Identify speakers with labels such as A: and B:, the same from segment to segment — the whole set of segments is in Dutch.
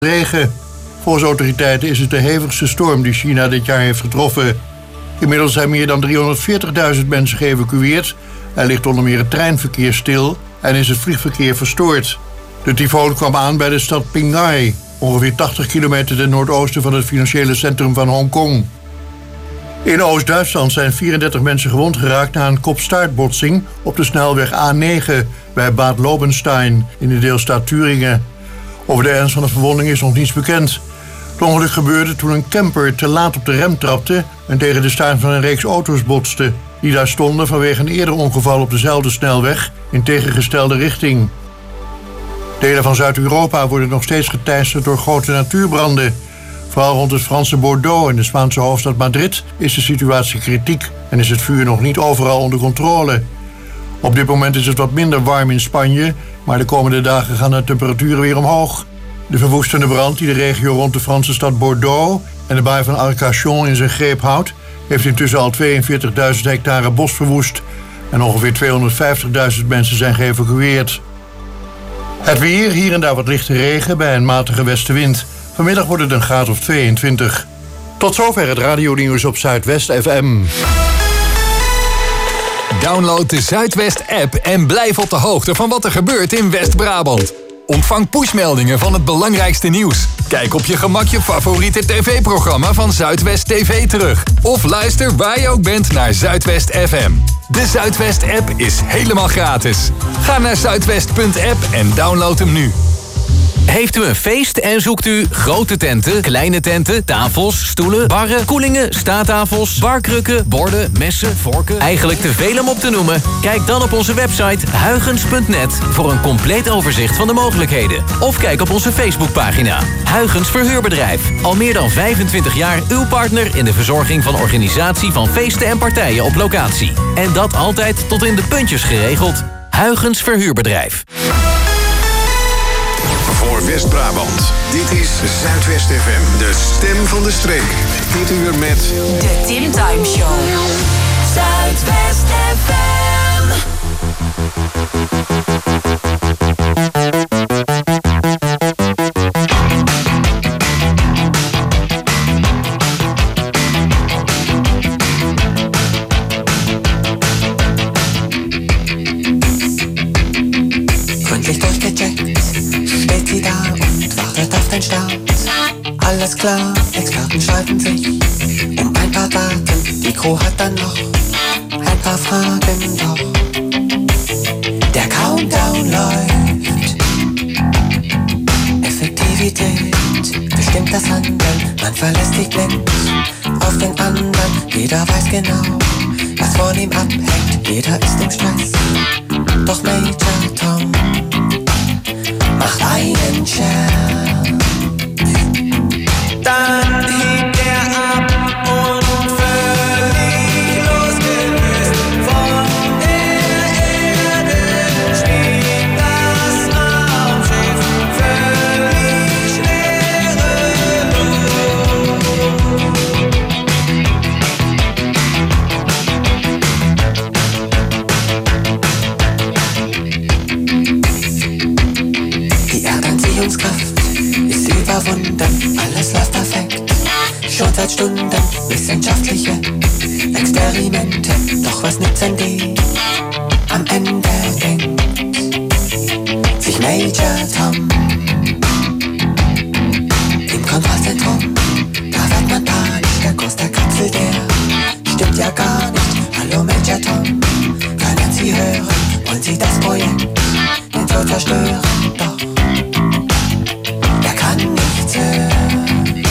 A: regen. Volgens autoriteiten is het de hevigste storm die China dit jaar heeft getroffen. Inmiddels zijn meer dan 340.000 mensen geëvacueerd. Er ligt onder meer het treinverkeer stil en is het vliegverkeer verstoord. De tyfoon kwam aan bij de stad Pinghai, ongeveer 80 kilometer ten noordoosten van het financiële centrum van Hongkong. In Oost-Duitsland zijn 34 mensen gewond geraakt na een kop-staartbotsing op de snelweg A9 bij Bad Lobenstein in de deelstaat Thüringen. Over de ernst van de verwonding is nog niets bekend. Het ongeluk gebeurde toen een camper te laat op de rem trapte en tegen de staart van een reeks auto's botste, die daar stonden vanwege een eerder ongeval op dezelfde snelweg in tegengestelde richting. Delen van Zuid-Europa worden nog steeds geteisterd door grote natuurbranden. Vooral rond het Franse Bordeaux en de Spaanse hoofdstad Madrid is de situatie kritiek en is het vuur nog niet overal onder controle. Op dit moment is het wat minder warm in Spanje, maar de komende dagen gaan de temperaturen weer omhoog. De verwoestende brand die de regio rond de Franse stad Bordeaux en de baai van Arcachon in zijn greep houdt, heeft intussen al 42.000 hectare bos verwoest en ongeveer 250.000 mensen zijn geëvacueerd. Het weer, hier en daar wat lichte regen bij een matige westenwind. Vanmiddag wordt het een graad of 22. Tot zover het radionieuws op Zuidwest FM.
B: Download de Zuidwest-app en blijf op de hoogte van wat er gebeurt in West-Brabant. Ontvang pushmeldingen van het belangrijkste nieuws. Kijk op je gemak je favoriete tv-programma van Zuidwest TV terug. Of luister waar je ook bent naar Zuidwest FM. De Zuidwest-app is helemaal gratis. Ga naar zuidwest.app en download hem nu.
C: Heeft u een feest en zoekt u grote tenten, kleine tenten, tafels, stoelen, barren, koelingen, staattafels, barkrukken, borden, messen, vorken? Eigenlijk te veel om op te noemen? Kijk dan op onze website huygens.net voor een compleet overzicht van de mogelijkheden. Of kijk op onze Facebookpagina. Huygens Verhuurbedrijf. Al meer dan 25 jaar uw partner in de verzorging van organisatie van feesten en partijen op locatie. En dat altijd tot in de puntjes geregeld. Huygens Verhuurbedrijf.
D: Voor West-Brabant. Dit is Zuidwest FM, de stem van de streek. Dit uur met...
E: De Tim Time Show. Zuidwest FM.
F: Gründlich durchgecheckt. Steht sie da und wartet auf den Start. Alles klar, Experten streiten sich um ein paar Daten. Die Crew hat dann noch ein paar Fragen, doch der Countdown läuft. Effektivität bestimmt das Handeln. Man verlässt sich blind auf den anderen. Jeder weiß genau, was von ihm abhängt. Jeder ist im Stress, doch Major Tom macht einen Scherz. Dann hebt er ab und völlig losgelöst von der Erde schwebt das Raumschiff völlig schwerelos. Die Erdanziehungskraft ist überwunden, alles läuft perfekt, schon seit Stunden. Wissenschaftliche Experimente, doch was nützen die? Am Ende denkt sich Major Tom im Kontrollzentrum. Da wird man panisch, der Kurs der Kapsel, der stimmt ja gar nicht. Hallo Major Tom, können Sie hören? Wollen Sie das Projekt den Tod zerstören? Doch er kann nichts hören.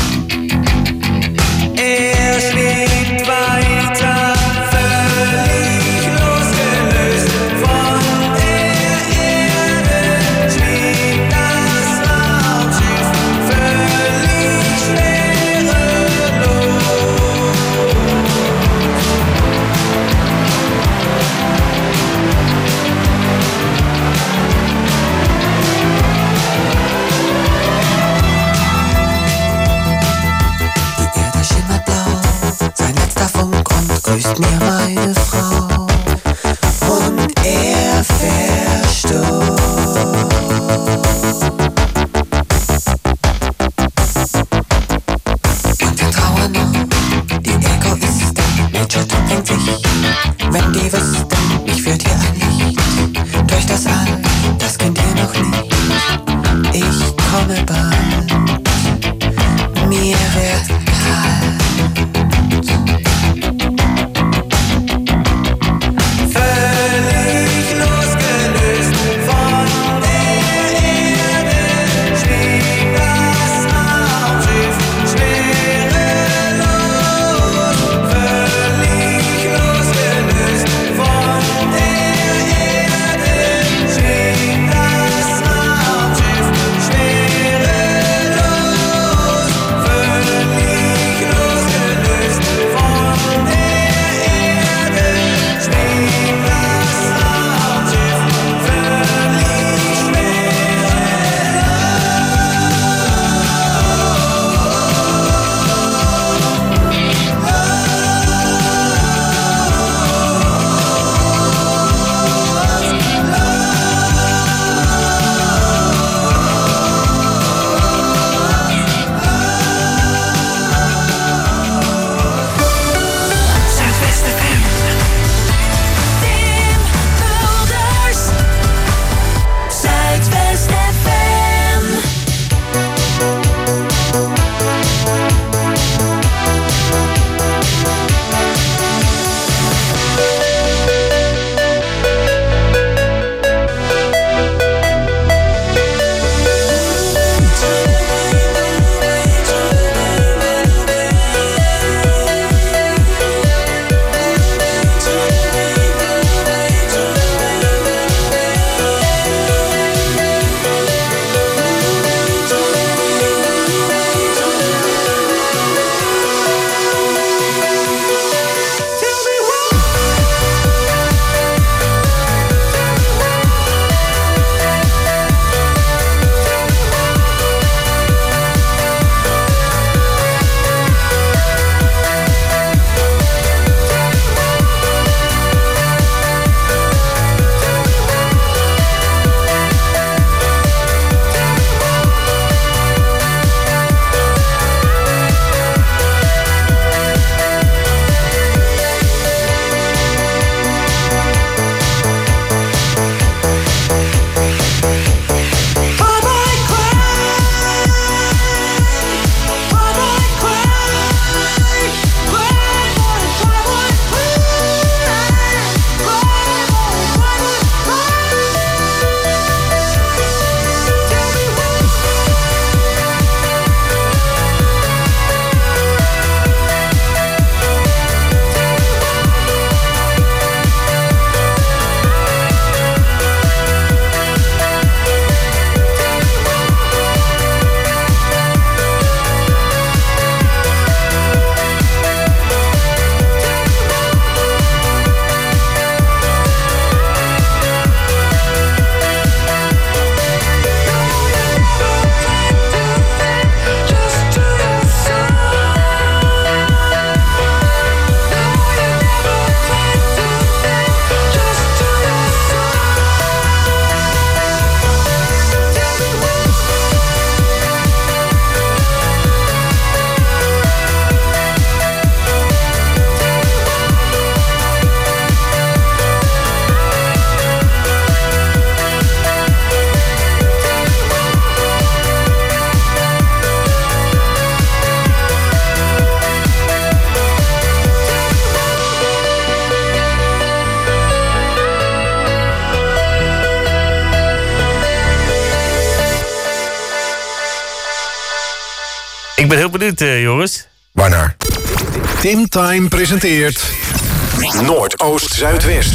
F: Er schwebt weiter, völlig losgelöst von der Erde schwebt das Raumschiff völlig schwerelos. Grüßt mir meine Frau und er verstummt. mir wird kalt. Völlig losgelöst von der Erde schwebt das Raumschiff schwerelos. Völlig losgelöst von der Erde schwebt das Raumschiff schwerelos. Völlig losgelöst von der Erde schwebt das Raumschiff völlig Zuidwest FM.
E: Tim Mulders. Zuidwest FM.
G: Ik ben heel benieuwd, jongens.
D: Waarnaar? Tim Time presenteert Noordoost-Zuidwest.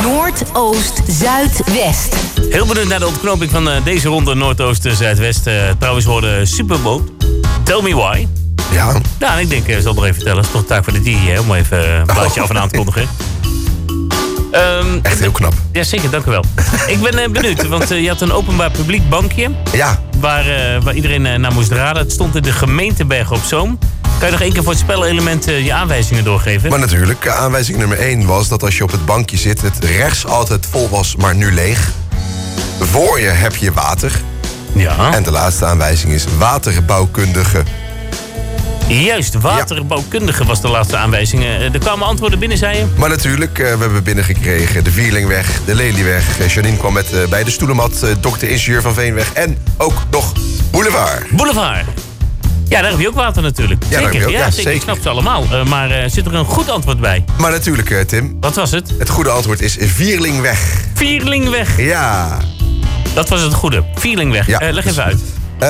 E: Noordoost-Zuidwest.
G: Heel benieuwd naar de ontknoping van deze ronde Noordoost-Zuidwest. Trouwens hoorde Super Bowl. Tell me why.
D: Ja.
G: Nou, en ik denk, ik zal het nog even vertellen. Het is toch de taak van de DJ, om even een plaatje af en aan te kondigen.
D: Echt heel knap.
G: Ja, zeker, dank u wel. Ik ben benieuwd, want je had een openbaar publiek bankje.
D: Ja.
G: Waar iedereen naar moest raden. Het stond in de gemeente Bergen op Zoom. Kan je nog één keer voor het spelelement je aanwijzingen doorgeven?
D: Maar natuurlijk, aanwijzing nummer 1 was dat als je op het bankje zit, het rechts altijd vol was, maar nu leeg. Voor je heb je water.
G: Ja.
D: En de laatste aanwijzing is waterbouwkundige.
G: Juist, waterbouwkundige was de laatste aanwijzing. Er kwamen antwoorden binnen, zei je?
D: Maar natuurlijk, we hebben binnengekregen de Vierlingweg, de Lelieweg. Janine kwam met bij de Stoelemat, dokter Ingenieur van Veenweg en ook nog Boulevard.
G: Boulevard. Ja, daar heb je ook water natuurlijk.
D: Ja, daar heb je ook, ja, zeker.
G: Ik snap ze allemaal. Maar zit er een goed antwoord bij?
D: Maar natuurlijk, Tim.
G: Wat was het?
D: Het goede antwoord is Vierlingweg.
G: Vierlingweg.
D: Ja.
G: Dat was het goede. Vierlingweg.
D: Ja.
G: Leg even uit.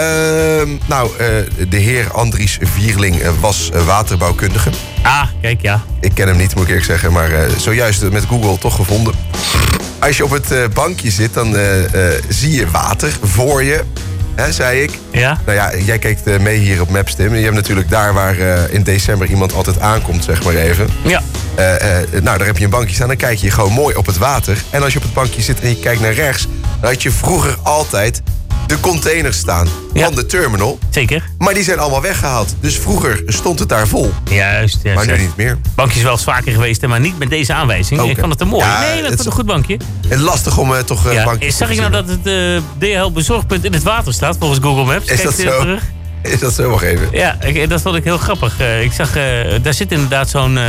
D: De heer Andries Vierling was waterbouwkundige.
G: Ah, kijk, ja.
D: Ik ken hem niet, moet ik eerlijk zeggen, maar zojuist met Google toch gevonden. Als je op het bankje zit, dan zie je water voor je, hè, zei ik.
G: Ja?
D: Nou ja, jij kijkt mee hier op Maps, Tim. Je hebt natuurlijk daar waar in december iemand altijd aankomt, zeg maar even.
G: Ja.
D: Daar heb je een bankje staan, dan kijk je gewoon mooi op het water. En als je op het bankje zit en je kijkt naar rechts, dan had je vroeger altijd de containers staan van de terminal.
G: Zeker.
D: Maar die zijn allemaal weggehaald. Dus vroeger stond het daar vol.
G: Juist.
D: Maar nu niet meer.
G: Bankje is wel eens vaker geweest, maar niet met deze aanwijzing.
D: Okay.
G: Ik vond het te mooi.
D: Ja,
G: nee, dat is een goed bankje.
D: En lastig om toch
G: Ja.
D: bankjes
G: Zag
D: te
G: ik nou
D: verzinnen.
G: dat het DHL bezorgpunt in het water staat, volgens Google Maps?
D: Is dat zo?
G: Terug.
D: Is dat zo? Wacht even.
G: Ja, dat vond ik heel grappig. Ik zag, daar zit inderdaad zo'n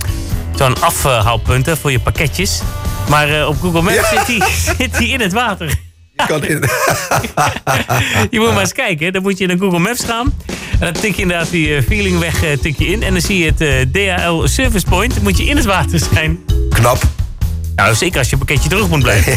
G: afhaalpunt voor je pakketjes. Maar op Google Maps zit die in het water.
D: Kan in.
G: Je moet maar eens kijken. Dan moet je naar Google Maps gaan. En dan tik je inderdaad die Feelingweg tik je in. En dan zie je het DHL Service Point. Dan moet je in het water zijn.
D: Knap.
G: Nou, zeker als je pakketje terug moet blijven.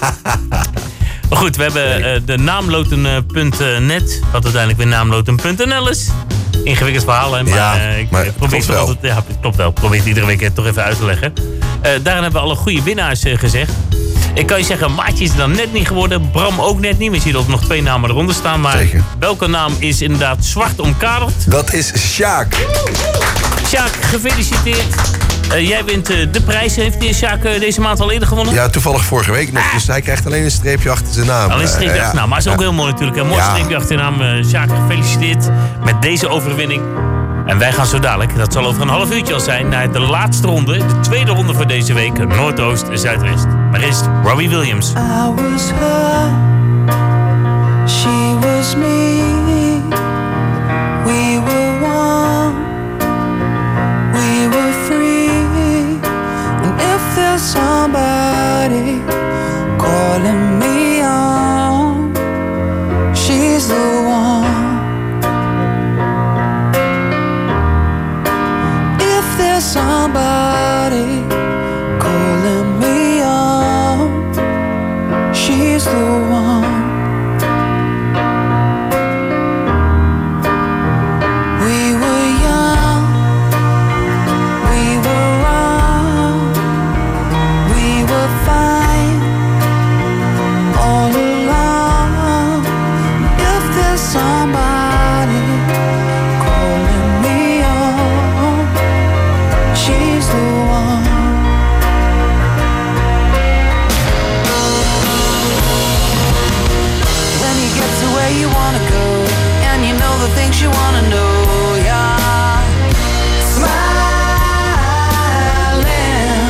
G: Maar goed, we hebben de naamloten.net. Wat uiteindelijk weer naamloten.nl is. Ingewikkeld verhaal, hè? Maar ik probeer het altijd. Ja, het klopt wel. Ik probeer het iedere week toch even uit te leggen. Daarin hebben we alle goede winnaars gezegd. Ik kan je zeggen, Maatje is er dan net niet geworden. Bram ook net niet. We zien dat nog 2 namen eronder staan. Maar
D: zeker.
G: Welke naam is inderdaad zwart omkaderd?
D: Dat is Sjaak.
G: Sjaak, gefeliciteerd. Jij wint de prijs. Heeft Sjaak deze maand al eerder gewonnen?
D: Ja, toevallig vorige week nog. Dus hij krijgt alleen een streepje achter zijn naam.
G: Alleen een streepje achter zijn naam. Maar dat is ook heel mooi natuurlijk. Een mooi streepje achter je naam. Sjaak, gefeliciteerd met deze overwinning. En wij gaan zo dadelijk, dat zal over een half uurtje al zijn, naar de laatste ronde. De tweede ronde voor deze week. Noordoost-Zuidwest. Maar eerst Robbie Williams.
F: I was her, she was me. We were one, we were free. And if there's somebody calling me on, she's the one. If there's somebody calling me on, she's the one. We were young, we were wrong, we were fine all along. If there's somebody calling me on, she's the one. When you get to where you wanna go, and you know the things you wanna know, yeah. Smiling.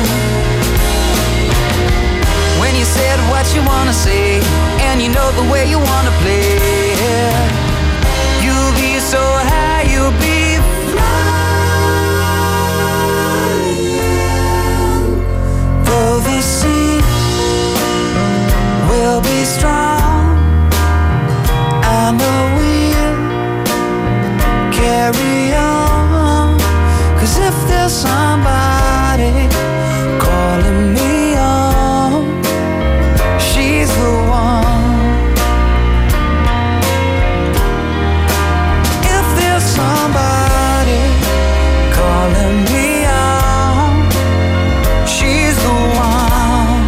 F: When you said what you wanna say, and you know the way you wanna play, you'll be so high, you'll be flying. Though the sea will be strong, I know we'll carry on. 'Cause if there's somebody calling me on, she's the one. If there's somebody calling me on, she's the one.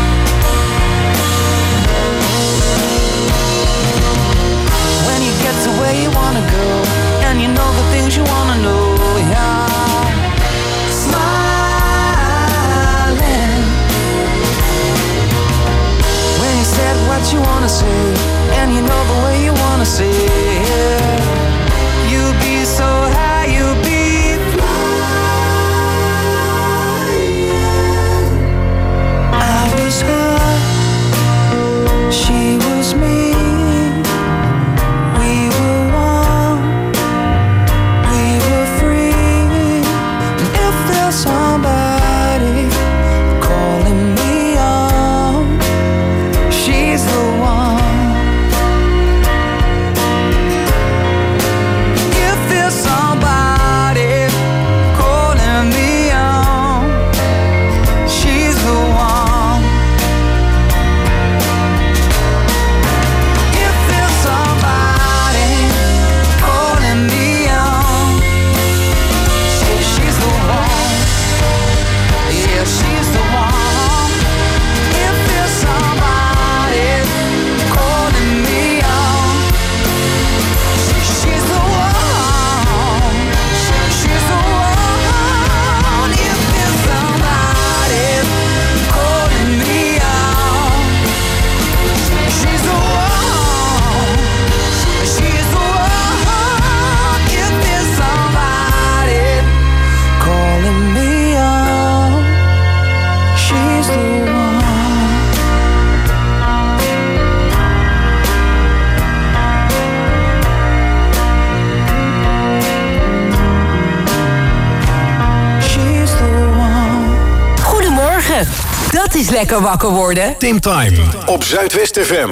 F: When you get to where you wanna go, and you know the things you wanna know, yeah.
H: is lekker wakker worden.
B: Tim Time op Zuidwest FM.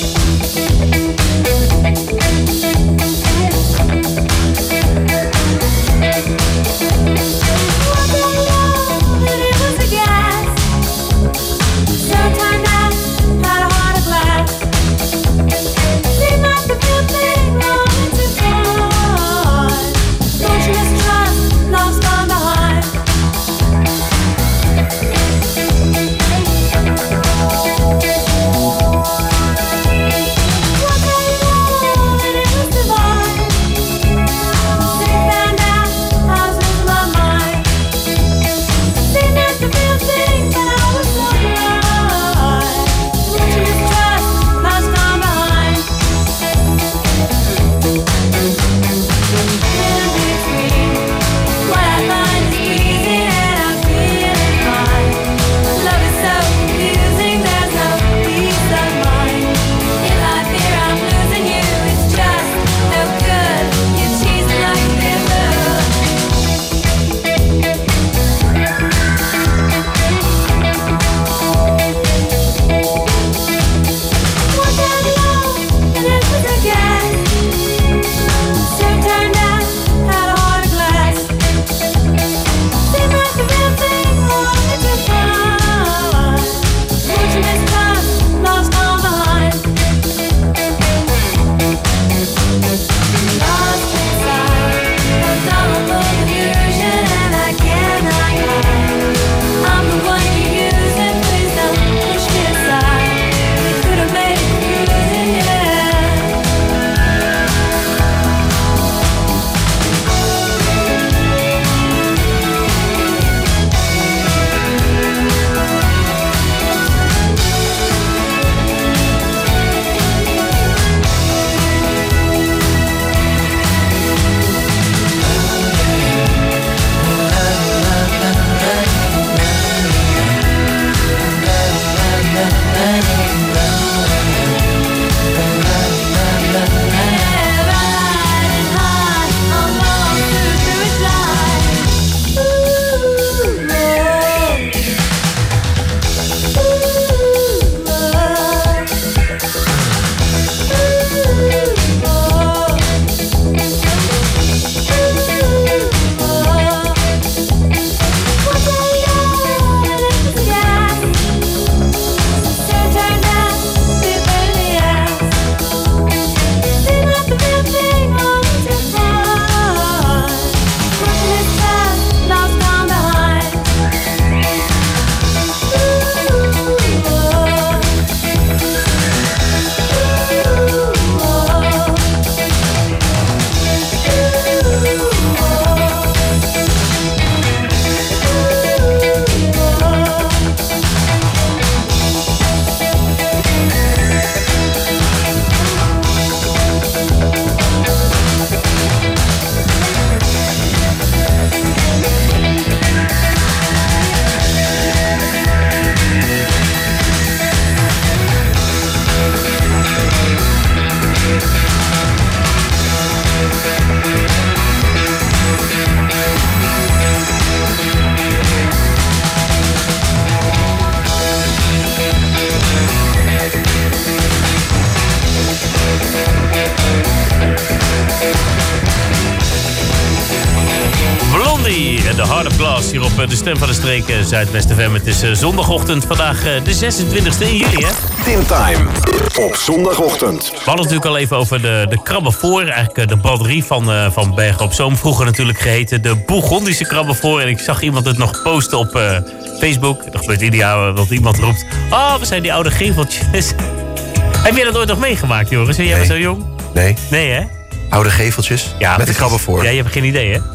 G: The Heart of Glass hier op de Stem van de Streek Zuidwest FM. Het is zondagochtend, vandaag de 26e in juli, hè?
B: Tim Time op zondagochtend.
G: We hadden het natuurlijk al even over de krabbenvoor. Eigenlijk de braderie van Bergen op Zoom. Vroeger natuurlijk geheten de Bourgondische krabbenvoor. En ik zag iemand het nog posten op Facebook. Dat gebeurt ieder jaar dat iemand roept... Oh, we zijn die oude geveltjes. Heb jij dat ooit nog meegemaakt, Joris? Ben jij maar zo jong?
D: Nee.
G: Nee, hè?
D: Oude geveltjes?
G: Ja,
D: met de krabbenvoor.
G: Ja, je hebt geen idee, hè?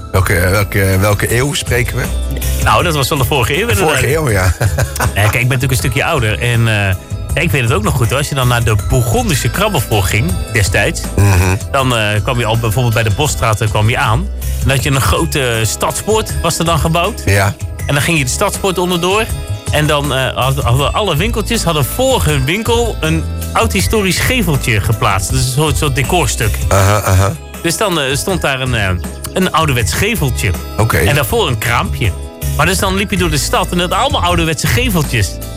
D: Welke eeuw spreken we?
G: Nou, dat was van de vorige eeuw.
D: De vorige eeuw, ja.
G: Kijk, ik ben natuurlijk een stukje ouder. En ik weet het ook nog goed, hoor. Als je dan naar de Bourgondische krabbenvoor ging, destijds... dan kwam je al bijvoorbeeld bij de Bosstraat kwam je aan. En dan had je een grote stadspoort, was er dan gebouwd.
D: Ja.
G: En dan ging je de stadspoort onderdoor. En dan hadden alle winkeltjes hadden voor hun winkel een oud historisch geveltje geplaatst. Dus een soort decorstuk. Dus dan stond daar een ouderwets geveltje.
D: Oké.
G: En daarvoor een kraampje. Maar dus dan liep je door de stad en dat allemaal ouderwetse geveltjes.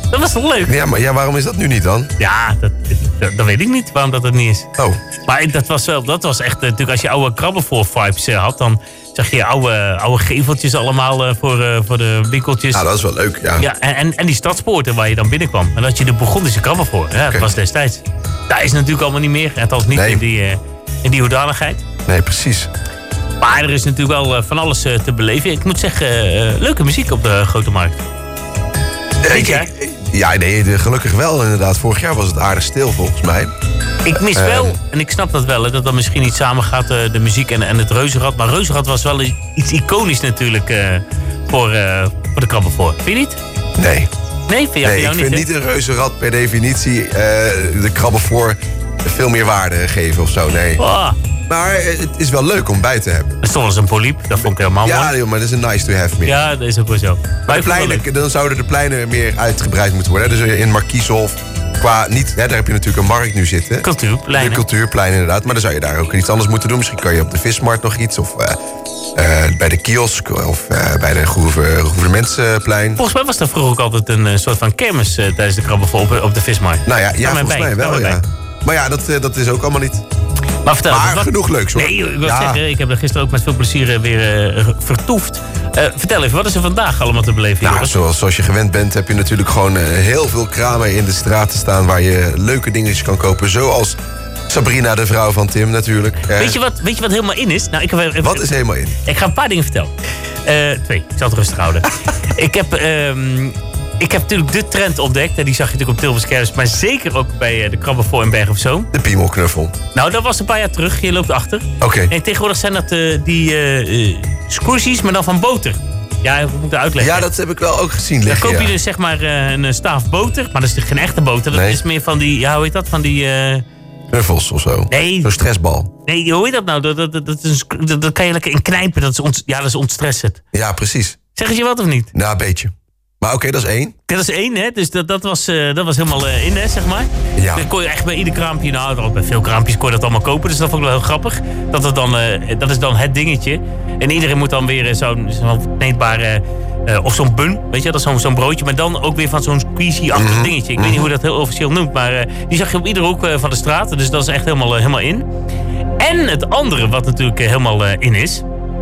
G: Dat was toch leuk?
D: Ja, waarom is dat nu niet dan?
G: Ja, dat weet ik niet waarom dat niet is.
D: Oh.
G: Maar dat was echt, natuurlijk als je oude Krabbelvoor-vibes had, dan zag je oude geveltjes allemaal voor de winkeltjes.
D: Nou, dat is wel leuk, ja.
G: Ja, en die stadspoorten waar je dan binnenkwam. En dat je de Burgondische Krabbelvoor. Ja, dat was destijds. Daar is natuurlijk allemaal niet meer. Althans niet in die hoedanigheid.
D: Nee, precies.
G: Maar er is natuurlijk wel van alles te beleven. Ik moet zeggen, leuke muziek op de Grote Markt. Weet jij?
D: Ja, nee, gelukkig wel inderdaad. Vorig jaar was het aardig stil volgens mij.
G: Ik mis wel, en ik snap dat wel, hè, dat dat misschien niet samen gaat, de muziek en het Reuzenrad. Maar Reuzenrad was wel iets iconisch natuurlijk voor de Krabbelvoor. Vind je niet?
D: Nee.
G: Nee, vind jij
D: ik vind niet een Reuzenrad per definitie de Krabbelvoor veel meer waarde geven of zo, nee.
G: Oh.
D: Maar het is wel leuk om bij te hebben.
G: Er stond eens een poliep, dat vond ik helemaal mooi.
D: Ja, joh, maar dat is een nice to have meer.
G: Ja, dat is ook wel zo.
D: Maar dan zouden de pleinen meer uitgebreid moeten worden. Dus in Markieshof, daar heb je natuurlijk een markt nu zitten.
G: Cultuurpleinen.
D: De cultuurplein inderdaad. Maar dan zou je daar ook iets anders moeten doen. Misschien kan je op de Vismarkt nog iets. Of bij de kiosk. Of bij de gouvernementsplein.
G: Volgens mij was er vroeger ook altijd een soort van kermis tijdens de Krabbelvoor op de Vismarkt.
D: Nou ja, volgens mij wel, ja. Maar ja, dat is ook allemaal niet.
G: Maar vertel,
D: genoeg leuks hoor.
G: Nee, ik wil zeggen, ik heb er gisteren ook met veel plezier weer vertoefd. Vertel even, wat is er vandaag allemaal te beleven?
D: Nou, zoals je gewend bent, heb je natuurlijk gewoon heel veel kramen in de straten staan waar je leuke dingetjes kan kopen. Zoals Sabrina, de vrouw van Tim natuurlijk.
G: Weet je wat helemaal in is? Nou,
D: wat is helemaal in?
G: Ik ga een paar dingen vertellen. 2, ik zal het rustig houden. Ik heb natuurlijk de trend ontdekt. En die zag je natuurlijk op Tilburgse Kermis. Maar zeker ook bij de Krabbelvoor in Bergen op Zoom.
D: De piemelknuffel.
G: Nou, dat was een paar jaar terug. Je loopt achter.
D: Oké.
G: En tegenwoordig zijn dat die squishies, maar dan van boter. Ja, ik moet het uitleggen.
D: Ja, dat heb ik wel ook gezien liggen.
G: Dan koop je dus zeg maar een staaf boter. Maar dat is geen echte boter. Dat is meer van die, hoe heet dat? Van die...
D: knuffels of zo.
G: Nee.
D: Zo'n stressbal.
G: Nee, hoe heet dat nou? Dat kan je lekker in knijpen. Dat is ontstressend.
D: Ja, precies.
G: Zeggen ze wat of niet?
D: Nou, een beetje. Maar oké, dat is 1.
G: Dat is 1, hè? Dus dat was helemaal in, hè, zeg maar.
D: Ja.
G: Dan kon je echt bij ieder kraampje, bij veel kraampjes kon je dat allemaal kopen. Dus dat vond ik wel heel grappig. Dat is dan het dingetje. En iedereen moet dan weer zo'n kneedbare... of zo'n bun, weet je, dat is zo'n broodje. Maar dan ook weer van zo'n squeezy-achtig dingetje. Ik weet niet hoe dat heel officieel noemt. Maar die zag je op iedere hoek van de straat. Dus dat is echt helemaal in. En het andere wat natuurlijk helemaal in is...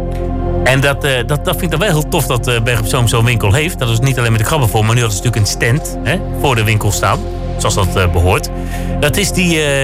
G: En dat vind ik dan wel heel tof dat Bergen op Zoom zo'n winkel heeft. Dat is niet alleen met de Krabbelvoor, maar nu had het natuurlijk een stand voor de winkel staan. Zoals dat behoort. Dat is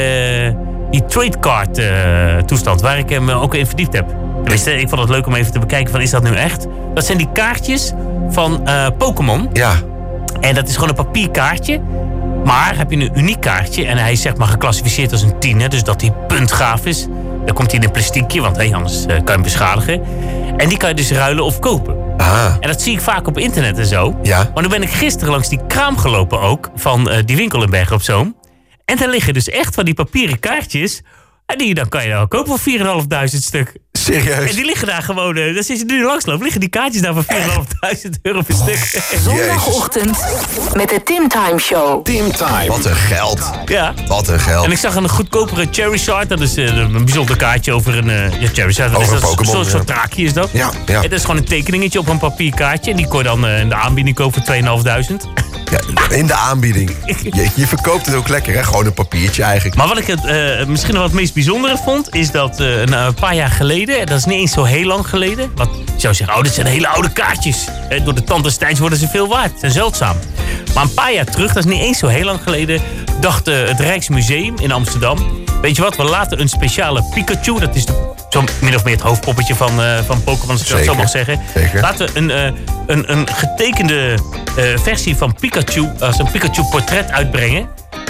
G: die tradecard toestand waar ik hem ook in verdiept heb. Tenminste, ik vond het leuk om even te bekijken van is dat nu echt? Dat zijn die kaartjes van Pokémon.
D: Ja.
G: En dat is gewoon een papierkaartje. Maar heb je een uniek kaartje en hij is zeg maar geclassificeerd als een 10. Dus dat hij puntgaaf is. Dan komt hij in een plastiekje, want anders kan je hem beschadigen. En die kan je dus ruilen of kopen.
D: Ah.
G: En dat zie ik vaak op internet en zo.
D: Ja.
G: Maar nu ben ik gisteren langs die kraam gelopen ook. Van die winkel in Bergen op Zoom. En daar liggen dus echt van die papieren kaartjes. En dan kan je wel kopen voor 4.500 stuk.
D: Serieus?
G: En die liggen daar gewoon. Dus als je nu langslopen, liggen die kaartjes daar voor 4.500 euro per stuk.
E: Zondagochtend met de Tim Time Show.
B: Tim Time.
D: Wat een geld.
G: Ja.
D: Wat een geld.
G: En ik zag een goedkopere Charizard. Dat is een bijzonder kaartje over een Charizard.
D: Over
G: een
D: Pokémon.
G: Zo'n draakje is dat.
D: Ja.
G: En dat is gewoon een tekeningetje op een papierkaartje. En die kon je dan in de aanbieding kopen voor 2.500.
D: Ja, in de aanbieding. Je verkoopt het ook lekker, hè? Gewoon een papiertje eigenlijk.
G: Maar wat ik misschien nog wat meest bijzondere vond... is dat een paar jaar geleden... dat is niet eens zo heel lang geleden... want je zou zeggen, dit zijn hele oude kaartjes. Door de tand destijds worden ze veel waard. Ze zijn zeldzaam. Maar een paar jaar terug, dat is niet eens zo heel lang geleden... dacht het Rijksmuseum in Amsterdam... weet je wat, we laten een speciale Pikachu... dat is zo min of meer het hoofdpoppetje van Pokémon, als ik dat zo mag zeggen.
D: Zeker.
G: Laten we een getekende versie van Pikachu... als een Pikachu-portret uitbrengen...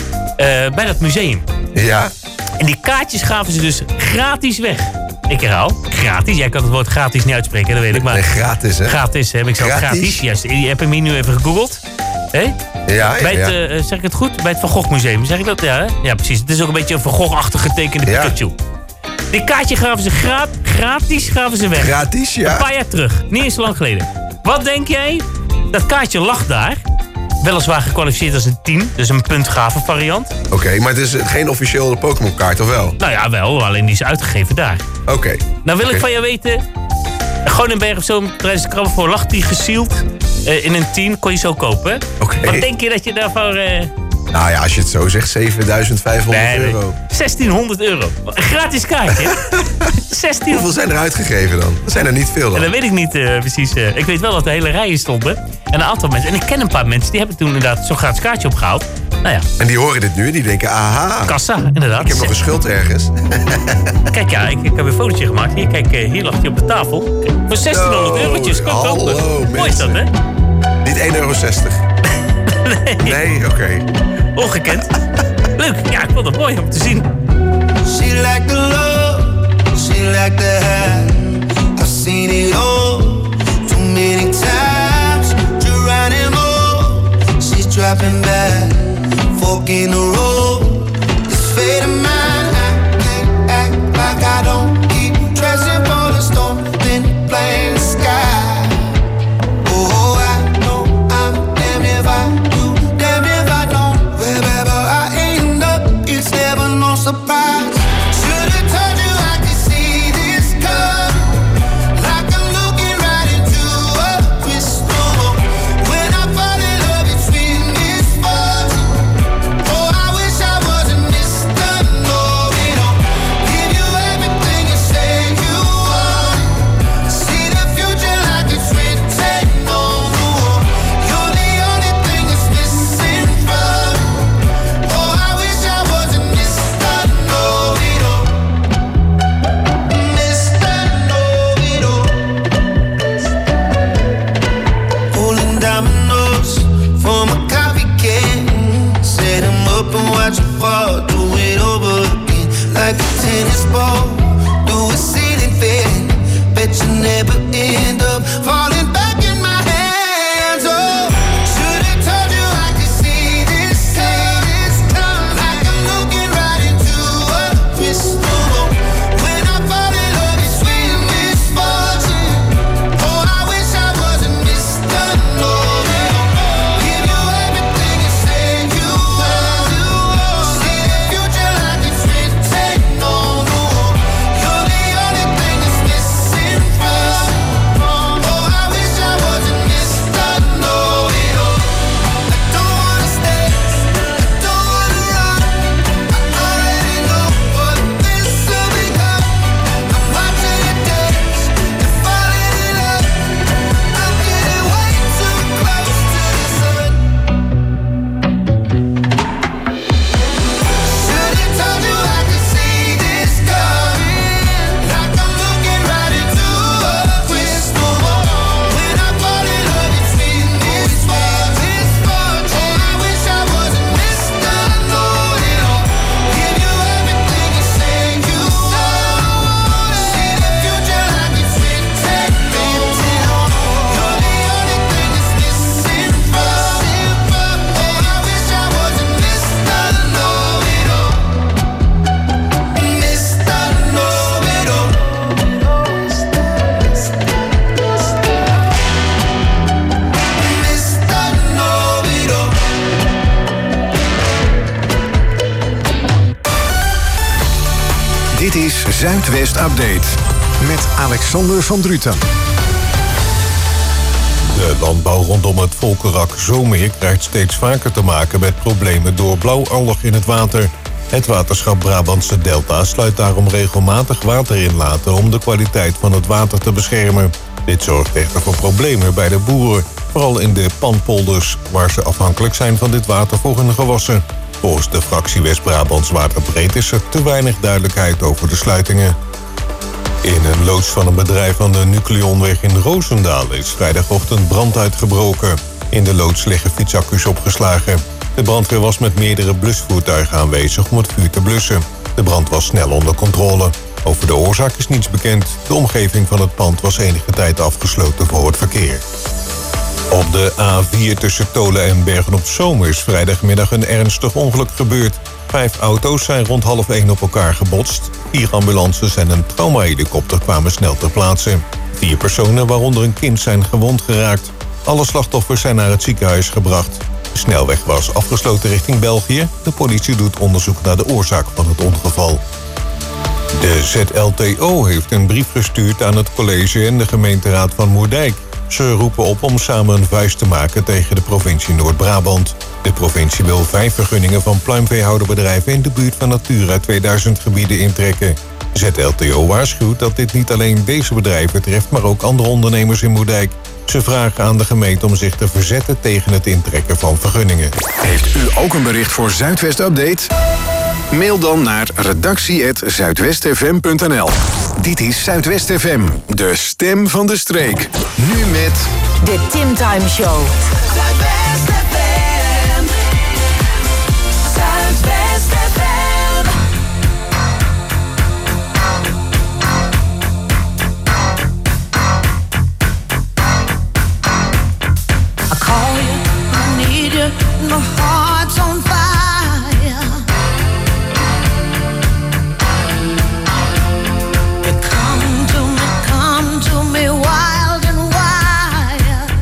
G: bij dat museum.
D: Ja.
G: En die kaartjes gaven ze dus gratis weg. Ik herhaal, gratis. Jij kan het woord gratis niet uitspreken, dat weet ik. Maar
D: Nee, gratis, hè?
G: gratis, heb ik zelf gratis. Juist, je hebt hem hier nu even gegoogeld. Hey?
D: Ja,
G: Bij het, zeg ik het goed? Bij het Van Gogh Museum, zeg ik dat? Ja, hè? Ja, precies. Het is ook een beetje een Van Gogh-achtig getekende Pikachu. Die kaartje gaven ze gratis gaven ze weg.
D: Gratis, ja.
G: Een paar jaar terug. Niet eens zo lang geleden. Wat denk jij? Dat kaartje lag daar. Weliswaar gekwalificeerd als een 10. Dus een puntgave variant.
D: Oké, maar het is geen officiële Pokémon kaart, of wel?
G: Nou ja, wel. Alleen die is uitgegeven daar.
D: Oké.
G: Nou wil ik van jou weten... Gewoon in Bergen op Zoom tijdens de Krabbelvoor lag die gesield In een 10 kon je zo kopen.
D: Oké.
G: Wat denk je dat je daarvoor...
D: Nou ja, als je het zo zegt, €7.500.
G: €1.600. Een gratis kaartje. 16.
D: Hoeveel zijn er uitgegeven dan? Dat zijn er niet veel dan.
G: En dat weet ik niet precies. Ik weet wel dat er hele rijen stonden. En een aantal mensen. En ik ken een paar mensen die hebben toen inderdaad zo'n gratis kaartje opgehaald. Nou ja.
D: En die horen dit nu en die denken, aha.
G: Kassa, inderdaad.
D: Ik heb nog een schuld ergens.
G: Kijk, ja, ik heb een fotootje gemaakt. Hier, kijk, hier lag hij op de tafel. Kijk, voor €1.600 kan kopen. Mooi is dat, hè?
D: Niet €1,60. Nee, oké.
G: Ongekend. Leuk. Ja, ik vond het mooi om te zien.
H: She like the love, she like the high. I've seen it all too many times. Geronimo, she's dropping back, fork in the road. This fate of mine, I can't act like I don't keep dressing for the storm, then blame the sky. Oh, I know I'm damned if I do, damned if I don't. Wherever I end up, it's never no surprise.
I: Dit is Zuidwest Update met Alexander van Druten.
J: De landbouw rondom het Volkerak-Zomeer krijgt steeds vaker te maken met problemen door blauwalg in het water. Het waterschap Brabantse Delta sluit daarom regelmatig water inlaten om de kwaliteit van het water te beschermen. Dit zorgt echter voor problemen bij de boeren, vooral in de panpolders, waar ze afhankelijk zijn van dit water voor hun gewassen. Volgens de fractie West-Brabants Waterbreed is er te weinig duidelijkheid over de sluitingen. In een loods van een bedrijf aan de Nucleonweg in Roosendaal is vrijdagochtend brand uitgebroken. In de loods liggen fietsaccu's opgeslagen. De brandweer was met meerdere blusvoertuigen aanwezig om het vuur te blussen. De brand was snel onder controle. Over de oorzaak is niets bekend. De omgeving van het pand was enige tijd afgesloten voor het verkeer. Op de A4 tussen Tolen en Bergen-op-Zoom is vrijdagmiddag een ernstig ongeluk gebeurd. 5 auto's zijn rond 12:30 op elkaar gebotst. 4 ambulances en een traumahelikopter kwamen snel ter plaatse. 4 personen, waaronder een kind, zijn gewond geraakt. Alle slachtoffers zijn naar het ziekenhuis gebracht. De snelweg was afgesloten richting België. De politie doet onderzoek naar de oorzaak van het ongeval. De ZLTO heeft een brief gestuurd aan het college en de gemeenteraad van Moerdijk. Ze roepen op om samen een vuist te maken tegen de provincie Noord-Brabant. De provincie wil 5 vergunningen van pluimveehouderbedrijven in de buurt van Natura 2000 gebieden intrekken. ZLTO waarschuwt dat dit niet alleen deze bedrijven treft, maar ook andere ondernemers in Moerdijk. Ze vragen aan de gemeente om zich te verzetten tegen het intrekken van vergunningen.
I: Heeft u ook een bericht voor Zuidwest Update? Mail dan naar redactie@zuidwestfm.nl. Dit is Zuidwest FM, de stem van de streek. Nu met...
E: De Tim Time Show.
H: Zuidwest FM. Zuidwest FM.
K: I call you, I need you, my heart's on fire. You come to me wild and wild.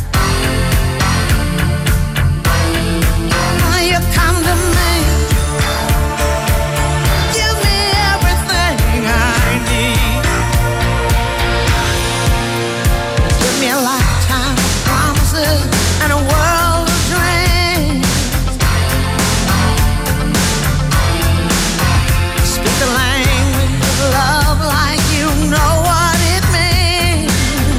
K: You come to me, give me everything I need. Give me a lifetime of promises and a world of dreams. Speak the language of love like you know what it means.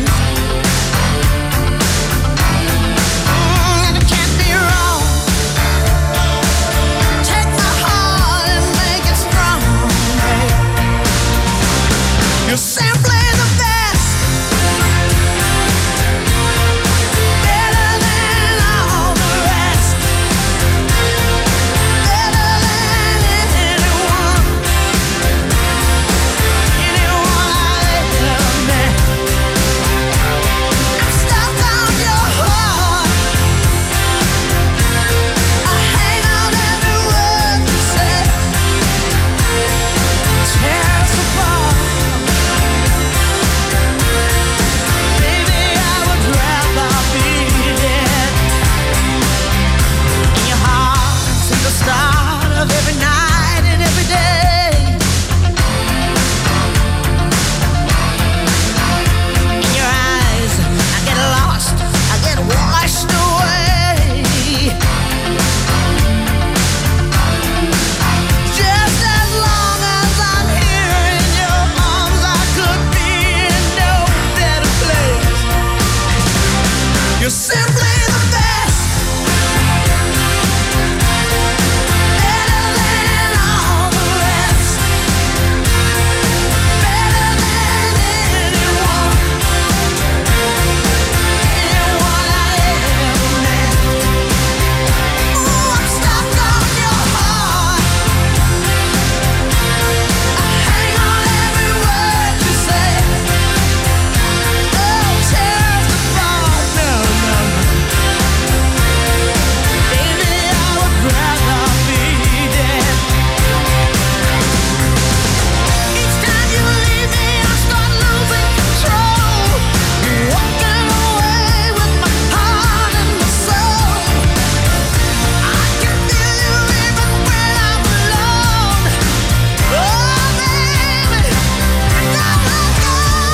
K: And it can't be wrong. Take my heart and make it strong. You're simply the best. Better than all the rest. Better than anyone. Anyone I ever met. I'm stuck on your heart. I hang on every word you say. Tear us apart. Baby, I would rather be dead. In your heart, since the start of every night and every day. In your eyes, I get lost, I get washed away. Just as long as I'm here in your arms, I could be in no better place. You're simply the best. Better than all the rest. Better than anyone. Anyone I ever met. Ooh, I'm stuck on your heart. I hang on every word you say. Oh, tear us apart. No, no. Baby, I would rather be dead. Each time you leave me, I start losing control. Walking away with my heart and my soul. I can feel you even when I'm alone. Oh, baby, don't let go.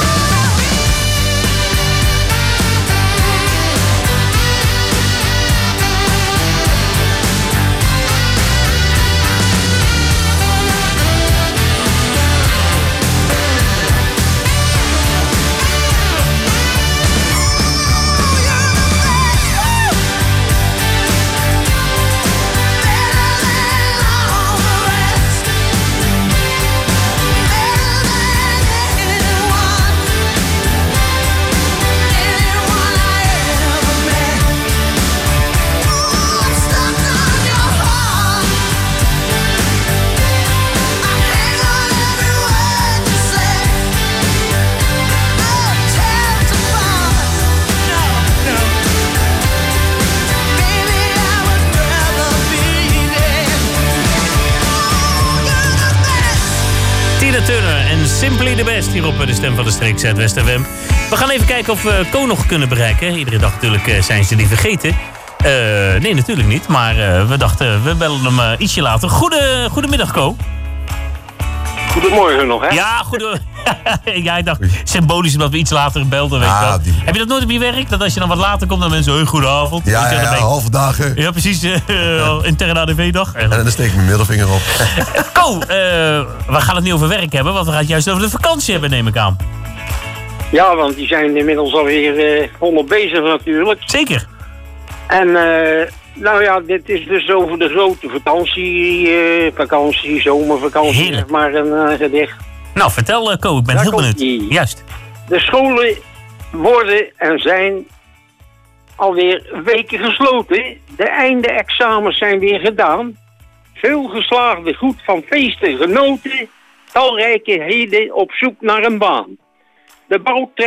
G: Tina Turner en Simply the Best hier op de stem van de streek Zuidwest FM. We gaan even kijken of we Ko nog kunnen bereiken. Iedere dag natuurlijk zijn ze die vergeten. Nee, natuurlijk niet. Maar we dachten, we bellen hem ietsje later. Goedemiddag, Ko.
L: Goedemorgen nog, hè?
G: Ja, goed. Ja, ik dacht, symbolisch omdat we iets later belden, weet je wel. Heb je dat nooit op je werk? Dat als je dan wat later komt, dan mensen, hey, goedenavond.
D: Ja, halve dagen.
G: Ja, precies. Interne ADV-dag.
D: En dan steek ik mijn middelvinger op.
G: Ko, we gaan het niet over werk hebben, want we gaan het juist over de vakantie hebben, neem ik aan.
L: Ja, want die zijn inmiddels alweer volop bezig natuurlijk.
G: Zeker.
L: En nou ja, dit is dus over de grote vakantie, zomervakantie,
G: Heerlijk.
L: zeg maar een gedicht.
G: Nou, vertel Ko, ik ben heel benieuwd. Juist.
L: De scholen worden en zijn alweer weken gesloten. De einde-examens zijn weer gedaan. Veel geslaagde goed van feesten genoten. Talrijke heden op zoek naar een baan. De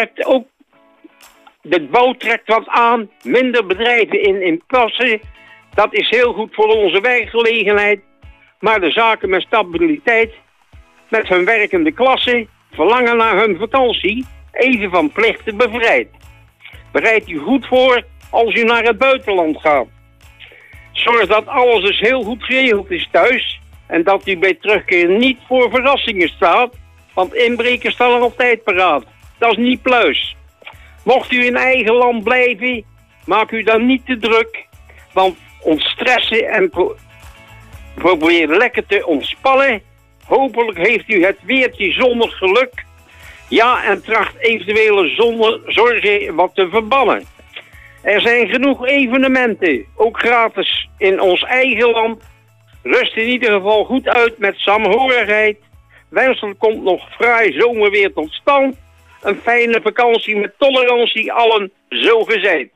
L: bouw trekt wat aan. Minder bedrijven in passen. Dat is heel goed voor onze werkgelegenheid. Maar de zaken met stabiliteit, met hun werkende klasse, verlangen naar hun vakantie, even van plichten bevrijd. Bereid u goed voor als u naar het buitenland gaat. Zorg dat alles dus heel goed geregeld is thuis en dat u bij terugkeer niet voor verrassingen staat, want inbrekers staan er altijd paraat. Dat is niet pluis. Mocht u in eigen land blijven, maak u dan niet te druk, want ontstressen en probeer lekker te ontspannen. Hopelijk heeft u het weertje zonder geluk. Ja, en tracht eventuele zorgen wat te verbannen. Er zijn genoeg evenementen, ook gratis in ons eigen land. Rust in ieder geval goed uit met saamhorigheid. Wenselijk komt nog fraai zomerweer tot stand. Een fijne vakantie met tolerantie, allen zo gezegd.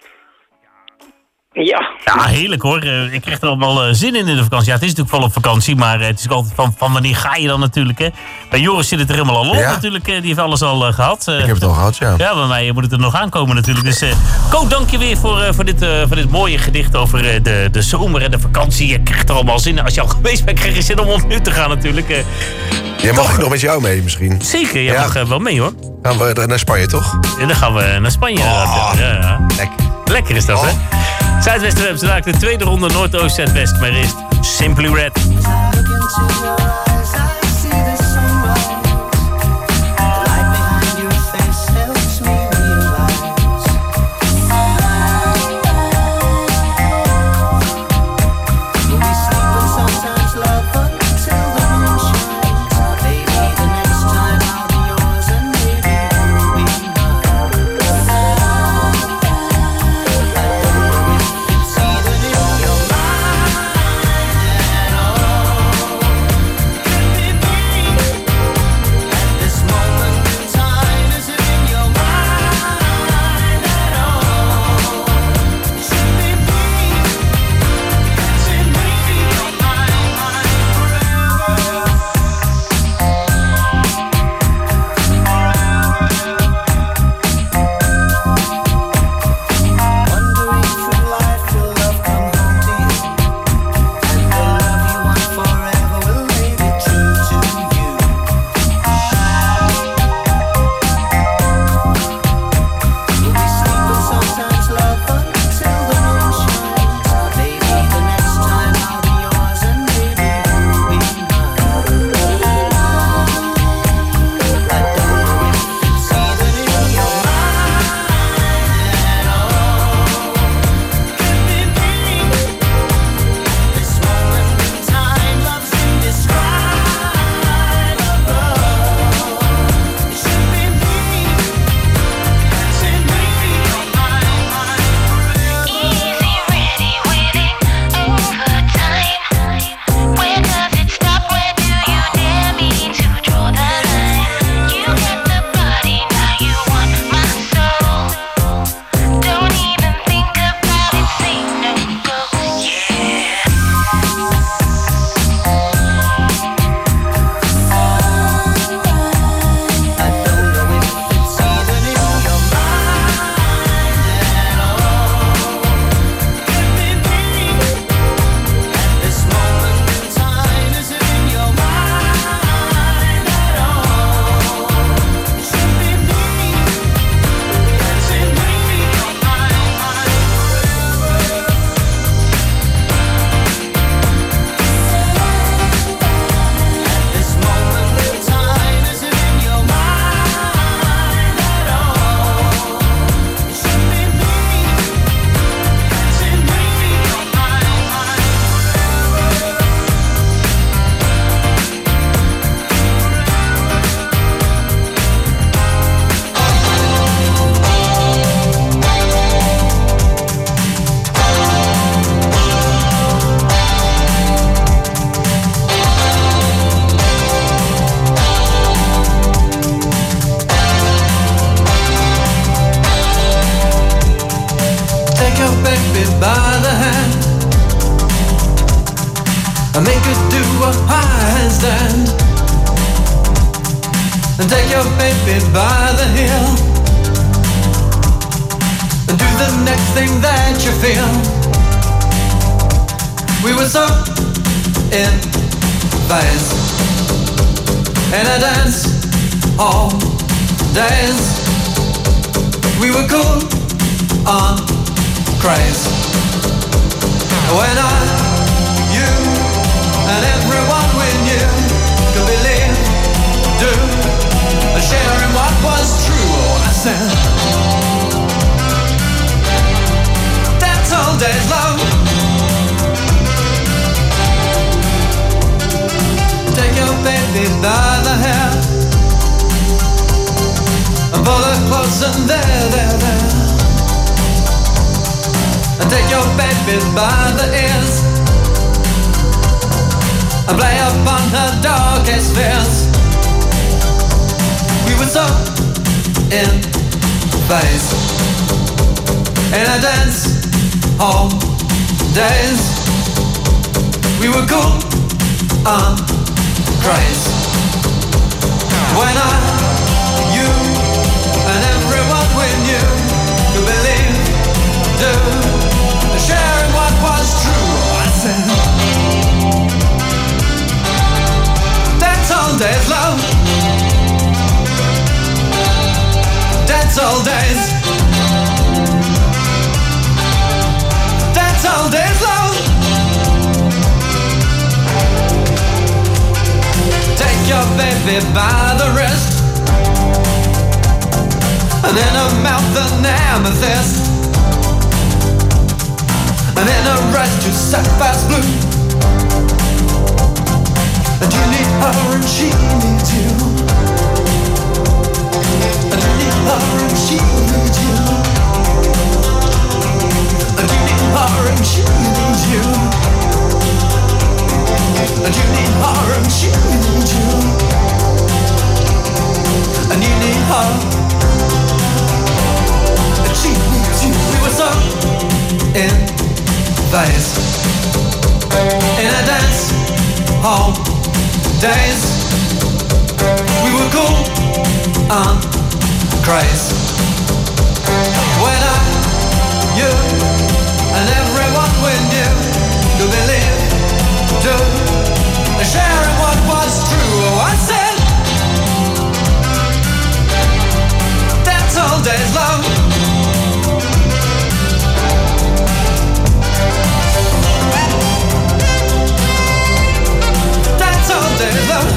L: Ja.
G: Ja, heerlijk hoor. Ik krijg er allemaal zin in de vakantie. Ja, het is natuurlijk volop vakantie, maar het is ook altijd van wanneer ga je dan natuurlijk. Hè? Bij Joris zit het er helemaal al op natuurlijk. Die heeft alles al gehad.
D: Ik heb het al gehad, ja.
G: Ja, bij mij moet het er nog aankomen natuurlijk. Dus Ko, dank je weer voor dit mooie gedicht over de zomer en de vakantie. Je krijgt er allemaal zin in. Als je al geweest bent, krijg je zin om opnieuw te gaan natuurlijk.
D: Jij mag ik nog met jou mee misschien?
G: Zeker, jij mag wel mee hoor.
D: Gaan we naar Spanje toch?
G: Ja, dan gaan we naar Spanje. Ja. Lekker is dat hè? Zuidwest FM, zo de tweede ronde Noordoost-Zuidwest. Maar eerst Simply Red.
K: You're mine.
M: baby by the hand and make her do a handstand. And take your baby by the heel and do the next thing that you feel. We were so in phase in a dance all days. We were cool on craze. When I, you, and everyone we knew could believe, do, sharing what was true. Oh, I said, that's all days long. Take your baby by the hair and pull her close and there. And take your baby by the ears and play upon her darkest fears. We were so in phase in a dance hall days. We were cool on craze. When I, you, and everyone we knew could believe, do, sharing what was true. I said, that's all days, love. That's all days. That's all days, love. Take your baby by the wrist and in her mouth an amethyst, and in her eyes two sapphire's blue. And you need her and she needs you. And you need her and she needs you. And you need her and she needs you. And you need her and she needs you. And you need her and she needs you. We were so in phase in a dance hall days. We were cool on craze. When I, you, and everyone we knew could believe, do, sharing what was true. Oh, I said, that's all days, love. That's all days, love.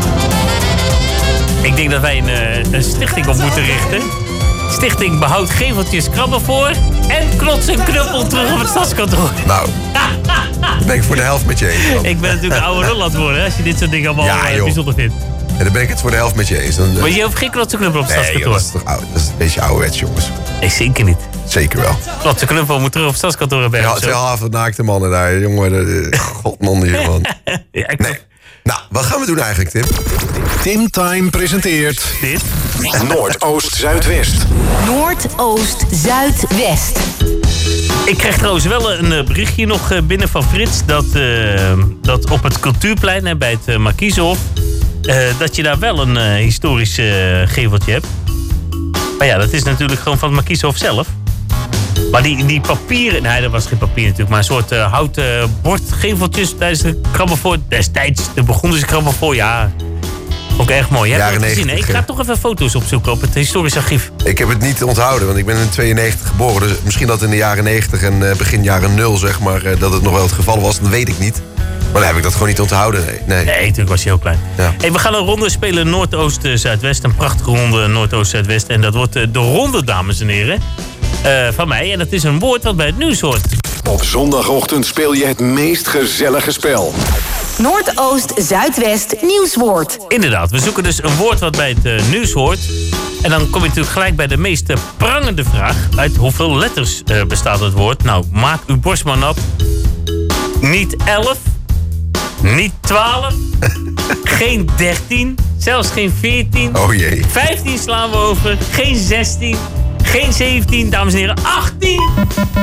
G: Ik denk dat wij een stichting op moeten richten. Stichting Behoud Geveltjes Krabbelvoor en Knots en Knuppel terug op het stadskantoor.
D: Nou, daar ben ik voor de helft met je eens. Dan.
G: Ik ben natuurlijk oude rol aan het worden als je dit soort dingen allemaal bijzonder vindt.
D: En dan ben ik het voor de helft met je eens. Dan,
G: maar je hoeft geen Knots en Knuppel op het stadskantoor.
D: Dat is toch oud? Dat is een beetje ouderwets, jongens.
G: Nee, zeker niet.
D: Zeker wel.
G: Knots en Knuppel moet terug op het stadskantoor hebben.
D: Ja, twee halve naakte mannen daar. Jongen, godman hier, man.
G: Ja,
D: nee. Nou, wat gaan we doen eigenlijk, Tim?
I: Tim Time presenteert...
G: Dit?
I: Noordoost-Zuidwest.
E: Noordoost-Zuidwest.
G: Ik kreeg trouwens wel een berichtje nog binnen van Frits... dat op het Cultuurplein bij het Markiezenhof... dat je daar wel een historisch geveltje hebt. Maar ja, dat is natuurlijk gewoon van het Markiezenhof zelf. Maar die papieren... Nee, dat was geen papier natuurlijk. Maar een soort houten bordgeveltjes tijdens de Krabbelvoor. Destijds, de begon dus de Krabbelvoor. Ja, ook erg mooi. Jij hebt het gezien, hè? Ik ga toch even foto's opzoeken op het historisch archief.
D: Ik heb het niet onthouden, want ik ben in 92 geboren. Dus misschien dat in de jaren 90 en begin jaren 0, zeg maar... dat het nog wel het geval was, dat weet ik niet. Maar dan heb ik dat gewoon niet onthouden, nee.
G: Nee, natuurlijk was je heel klein.
D: Ja.
G: Hey, we gaan een ronde spelen Noordoost-Zuidwest. Een prachtige ronde Noordoost-Zuidwest. En dat wordt de ronde, dames en heren. Van mij. En dat is een woord wat bij het nieuws hoort.
I: Op zondagochtend speel je het meest gezellige spel.
E: Noordoost-Zuidwest nieuwswoord.
G: Inderdaad, we zoeken dus een woord wat bij het nieuws hoort. En dan kom je natuurlijk gelijk bij de meest prangende vraag. Uit hoeveel letters bestaat het woord? Nou, maak uw borst maar nat. Niet 11. Niet 12. Geen 13. Zelfs geen 14.
D: Oh jee.
G: 15 slaan we over. Geen 16. Geen 17. Dames en heren, 18.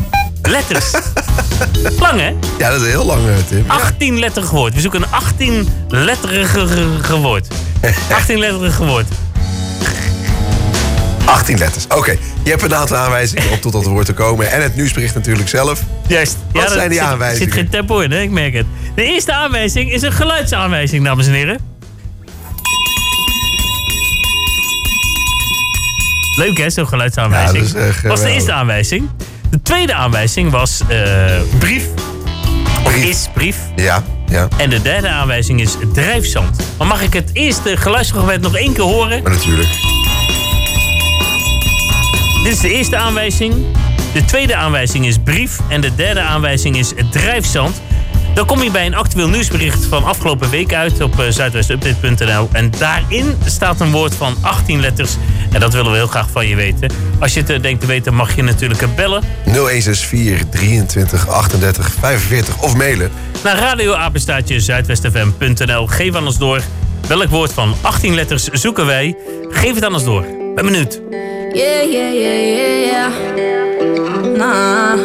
G: letters. Lang, hè?
D: Ja, dat is heel lang, Tim.
G: 18-letterig woord. We zoeken een 18-letterige woord. 18-letterige woord.
D: 18 letters. Oké. Je hebt een aantal aanwijzingen om tot dat woord te komen. En het nieuwsbericht natuurlijk zelf.
G: Juist.
D: Wat zijn die aanwijzingen?
G: Er zit geen tempo in, hè? Ik merk het. De eerste aanwijzing is een geluidsaanwijzing, dames en heren. Leuk, hè, zo'n geluidsaanwijzing.
D: Ja, dat is
G: was de eerste aanwijzing. De tweede aanwijzing was brief. Of is brief.
D: Ja.
G: En de derde aanwijzing is drijfzand. Maar mag ik het eerste geluidsfragment nog 1 keer horen?
D: Maar natuurlijk.
G: Dit is de eerste aanwijzing. De tweede aanwijzing is brief. En de derde aanwijzing is drijfzand. Dan kom je bij een actueel nieuwsbericht van afgelopen week uit op zuidwestupdate.nl. En daarin staat een woord van 18 letters. En dat willen we heel graag van je weten. Als je het denkt te weten, mag je natuurlijk bellen.
D: 0164 23 38 45 of mailen.
G: Naar radioapenstaatje zuidwestfm.nl. Geef aan ons door. Welk woord van 18 letters zoeken wij? Geef het aan ons door. Ben benieuwd.
K: Yeah. Nah.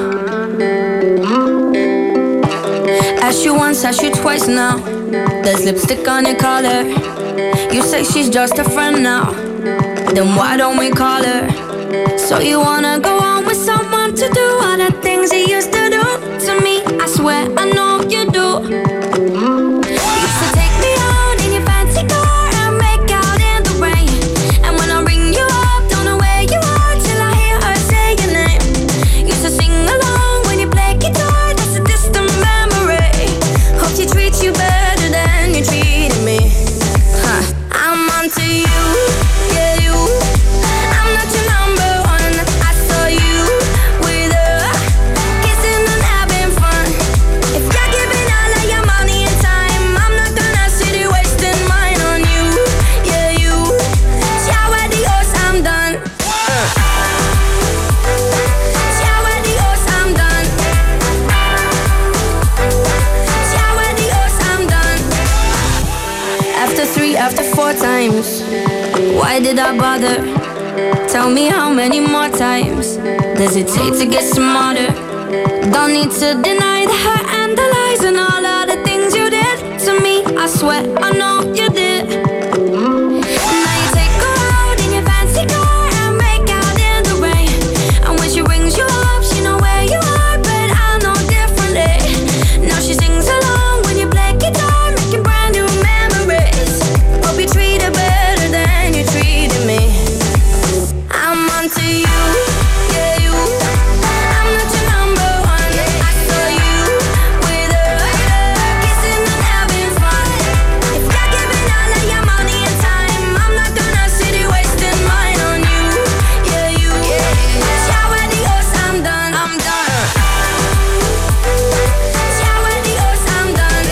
K: Ask you once, ask you twice now. There's lipstick on your collar. You say she's just a friend now. Then why don't we call her? So you wanna go on with someone to do all the things he used to do to me? I swear I know you do. You used to take me out in your fancy car and make out in the rain. And when I ring you up, don't know where you are till I hear her say your name. Used to sing along when you play guitar. That's a distant memory. Hope she treats you better than you treated me. I'm onto you, yeah you. I'm not your number one. I saw you with her, kissing and having fun. If you're giving all of your money and time, I'm not gonna sit here wasting mine on you, yeah you. Ciao adios, I'm done. Ciao adios, I'm done. Ciao adios, I'm done. After 3, after 4 times, why did I bother? Tell me how many more times does it take to get smarter? Don't need to deny the hurt and the lies and all of the things you did to me. I swear I know you did. Now you take her out in your fancy car and make out in the rain. And when she rings you up, she know where you are, but I know differently. Now she sings along when you play guitar, making brand new memories. Hope you treat her better than you treated me. I'm onto you, yeah you. I'm not your number one. I saw you with her, kissing and having fun. If you're giving all of your money and time, I'm not gonna sit here wasting mine on you, yeah you. Ciao adios, I'm done. I'm done. Ciao adios, I'm done.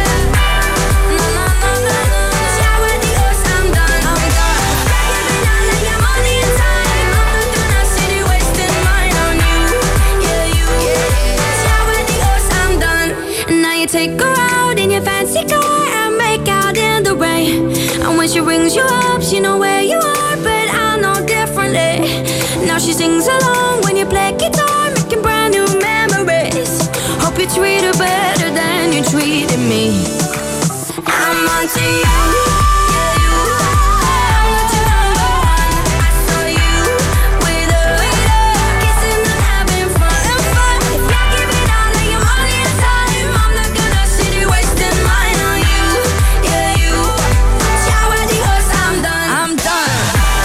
K: Ciao adios, I'm done. I'm done. If you're giving all of your money and time, I'm not gonna sit here wasting mine on you, yeah you. Ciao adios, I'm done. Now you take her out in your fancy car and make out in the rain. And when she rings you up, she know where you are, but I know differently. Now she sings along when you play guitar, making brand new memories. Hope you treat her better than you treated me. I'm onto you, yeah you. I'm not your number one. I saw you with her, kissing and having fun. If you're giving all of your money and time, I'm not gonna sit here wasting mine on you, yeah you. Ciao adios, I'm done. I'm done.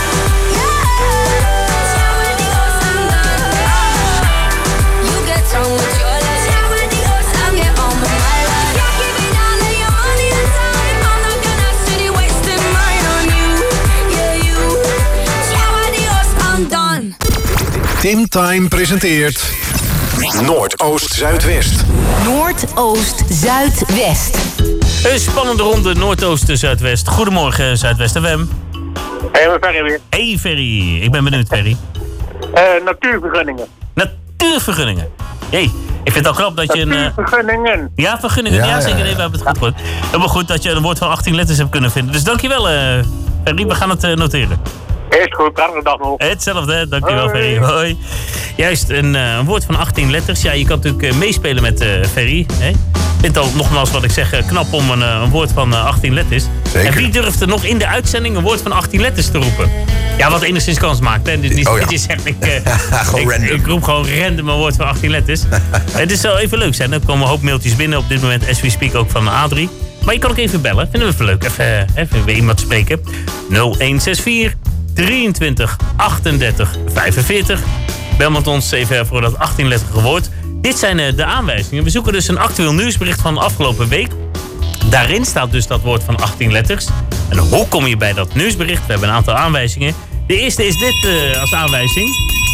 K: Ciao adios, I'm done. You get on with your life. Ciao adios, I'll get on with my life. You're giving all of your money and time, I'm not gonna sit here wasting mine on you, yeah you. Ciao adios, I'm done.
I: Tim Time presenteert Noordoost-Zuidwest.
E: Noordoost-Zuidwest.
G: Een spannende ronde Noordoosten-Zuidwest. Goedemorgen, Zuidwest FM.
L: Hey, Ferry weer.
G: Hey Ferry, ik ben benieuwd Ferry.
L: Natuurvergunningen.
G: Natuurvergunningen. Hey, ik vind het al knap dat je een...
L: Natuurvergunningen.
G: Ja, vergunningen. Ja, zeker. Nee, we hebben het goed gehoord. Helemaal goed dat je een woord van 18 letters hebt kunnen vinden. Dus dankjewel Ferry, we gaan het noteren.
L: Eerst goed, prettige dag nog.
G: Hetzelfde, dankjewel
L: Hoi.
G: Ferry. Hoi. Juist, een woord van 18 letters. Ja, je kan natuurlijk meespelen met Ferry. Hè? Ik vind het al nogmaals wat ik zeg knap om een woord van 18 letters.
D: Zeker.
G: En wie durft er nog in de uitzending een woord van 18 letters te roepen? Ja, wat enigszins kans maakt. Hè? Dus niet dat je zegt, ik roep gewoon random een woord van 18 letters. Het is wel even leuk zijn. Er komen een hoop mailtjes binnen op dit moment. As we speak ook van Adrie. Maar je kan ook even bellen. Vinden we even leuk. Even weer iemand spreken. 0164 23 38 45. Bel met ons even voor dat 18-letterige woord. Dit zijn de aanwijzingen. We zoeken dus een actueel nieuwsbericht van de afgelopen week. Daarin staat dus dat woord van 18 letters. En hoe kom je bij dat nieuwsbericht? We hebben een aantal aanwijzingen. De eerste is dit als aanwijzing.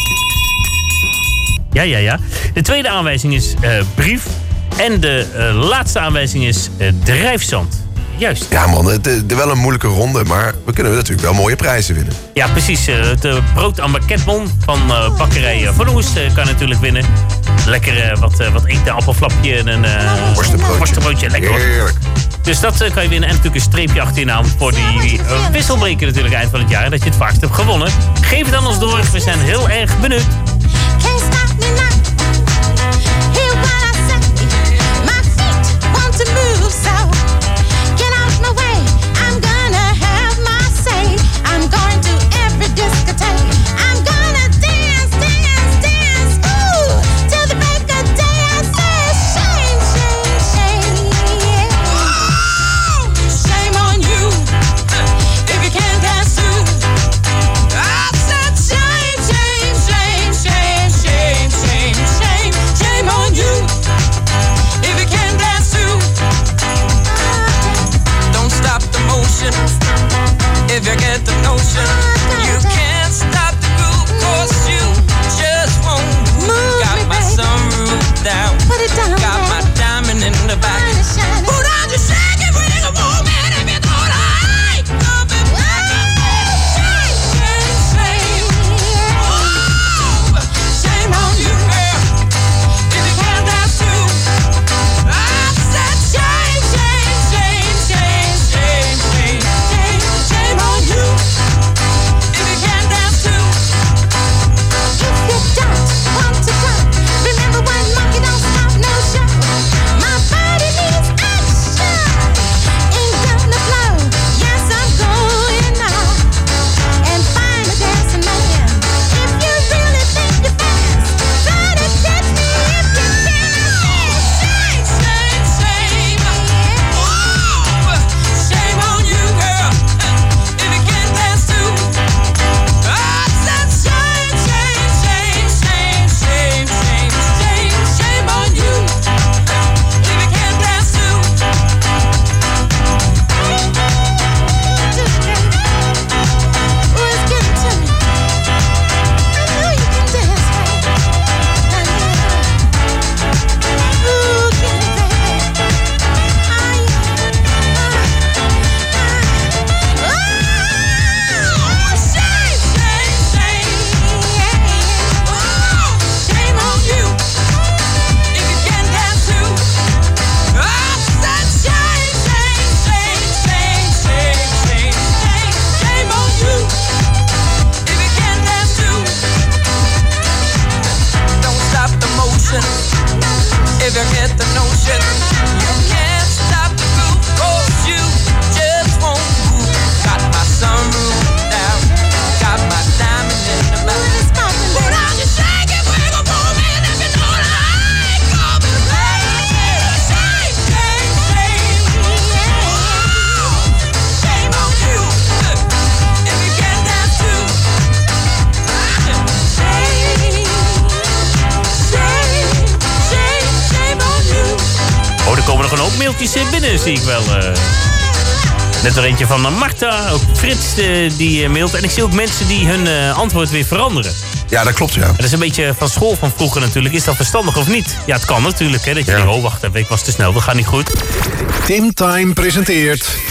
G: Ja. De tweede aanwijzing is brief. En de laatste aanwijzing is drijfzand. Juist.
D: Ja man, het is wel een moeilijke ronde, maar we kunnen natuurlijk wel mooie prijzen winnen.
G: Ja, precies. Het brood aan baketbon van bakkerij Van Oest kan je natuurlijk winnen. Lekker wat eten, appelflapje en een worstenbroodje. Lekker hoor.
D: Heerlijk.
G: Dus dat kan je winnen. En natuurlijk een streepje achter je naam voor die wisselbreker natuurlijk eind van het jaar. Dat je het vaakst hebt gewonnen. Geef het aan ons door. We zijn heel erg benieuwd.
K: Can't stop me now. Hear what I say. My feet want to move, so get out my way. I'm gonna have my say. I'm going to every discotheque. I'm gonna dance, dance, dance. Ooh, till the break of day. I say shame, shame, shame. Ooh, shame on you if you can't dance too. I said shame, shame, shame, shame, shame, shame, shame, shame on you if you can't dance too.
M: Don't stop the motion if you get the notion. You can't stop the groove, cause you just won't move. Got my sunroof down, got my diamond in the back. Put on your shake it, bring a woman if you don't like. Up and back and shame, shame, shame. Oh, shame on you, girl, if you can't dance too. I said shame, shame, shame, shame, shame, shame, shame, shame on you if you can't dance too.
K: If you don't want to go, remember one monkey don't stop no show. My body needs action. Ain't gonna blow. Yes, I'm going now and find a dancing man. If you really think you're fast, try to catch me if you can.
M: Shame, shame, shame. Oh, shame on you, girl, if you can't dance too. I said shame, shame, shame, shame, shame, shame, shame, shame on you if you can't dance too.
K: Oh, it's getting to me. I know you can dance, baby. Ooh, get it, baby.
M: Oh, shame, shame, shame. Oh, shame on you if you can't dance too. I said shame, shame, shame, shame, shame, shame, shame, shame on you if you can't dance too. Don't stop the motion if you get the notion. You can't stop the groove, cause you just won't move. Got my sunroof down, got my diamond in the back. Put on your shake it, bring a woman if you know that I ain't coming back. Shame, shame, shame. Oh, shame on you if you can't dance too. Shame, shame, shame on you.
G: Oh, er komen nog een hoop mailtjes binnen, zie ik wel. Net er eentje van Marta, ook Frits die mailt. En ik zie ook mensen die hun antwoord weer veranderen.
D: Ja, dat klopt, ja.
G: Dat is een beetje van school van vroeger natuurlijk. Is dat verstandig of niet? Ja, het kan natuurlijk. Hè, dat je denkt, oh wacht, ik was te snel, dat gaat niet goed.
I: Tim Time presenteert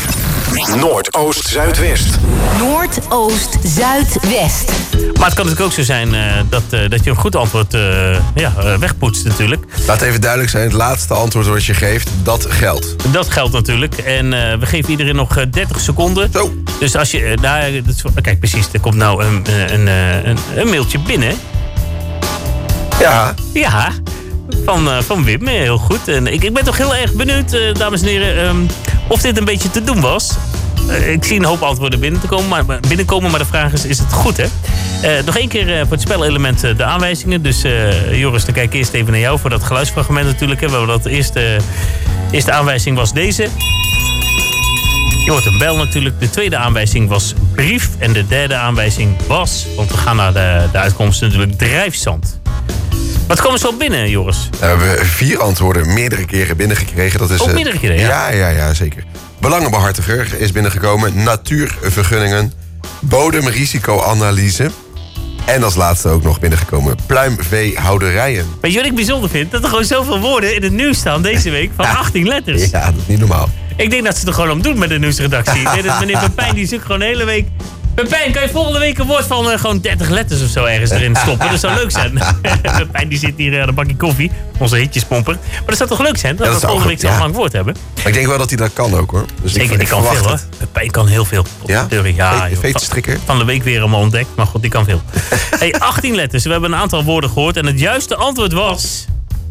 I: Noordoost-Zuidwest.
E: Noordoost-Zuidwest.
G: Maar het kan natuurlijk ook zo zijn dat je een goed antwoord wegpoetst natuurlijk.
D: Laat even duidelijk zijn, het laatste antwoord wat je geeft, dat geldt.
G: Dat geldt natuurlijk. En we geven iedereen nog 30 seconden.
D: Zo.
G: Dus als je... kijk, precies, er komt nou een mailtje binnen.
D: Ja.
G: Ja, van Wim, heel goed. En ik ben toch heel erg benieuwd, dames en heren, of dit een beetje te doen was. Ik zie een hoop antwoorden binnenkomen, maar de vraag is het goed, hè? Nog één keer voor het spelelement de aanwijzingen. Dus Joris, dan kijk ik eerst even naar jou voor dat geluidsfragment natuurlijk. Hè. Dat eerste aanwijzing was deze. Je hoort een bel natuurlijk. De tweede aanwijzing was brief. En de derde aanwijzing was, want we gaan naar de uitkomst natuurlijk, drijfzand. Wat komen zo binnen, Joris?
D: We hebben 4 antwoorden meerdere keren binnengekregen. Dat is,
G: ook meerdere keren, ja?
D: Ja, zeker. Belangenbehartiger is binnengekomen. Natuurvergunningen. Bodemrisicoanalyse. En als laatste ook nog binnengekomen pluimveehouderijen.
G: Weet je wat ik bijzonder vind? Dat er gewoon zoveel woorden in het nieuws staan deze week van 18 letters.
D: Ja, dat is niet normaal.
G: Ik denk dat ze het er gewoon om doen met de nieuwsredactie. Ik denk dat meneer Pepijn die zoekt gewoon de hele week. Pepijn, kan je volgende week een woord van gewoon 30 letters of zo ergens erin stoppen? Dat zou leuk zijn. Pepijn die zit hier aan een bakje koffie. Onze hitjespomper. Maar dat zou toch leuk zijn? Dat we volgende week zo'n lang woord hebben.
D: Maar ik denk wel dat hij dat kan ook, hoor. Dus
G: zeker, die kan veel, hoor. Pepijn kan heel veel.
D: Ja?
G: Veetstrikker. Van de week weer allemaal ontdekt. Maar goed, die kan veel. 18 letters. We hebben een aantal woorden gehoord. En het juiste antwoord was...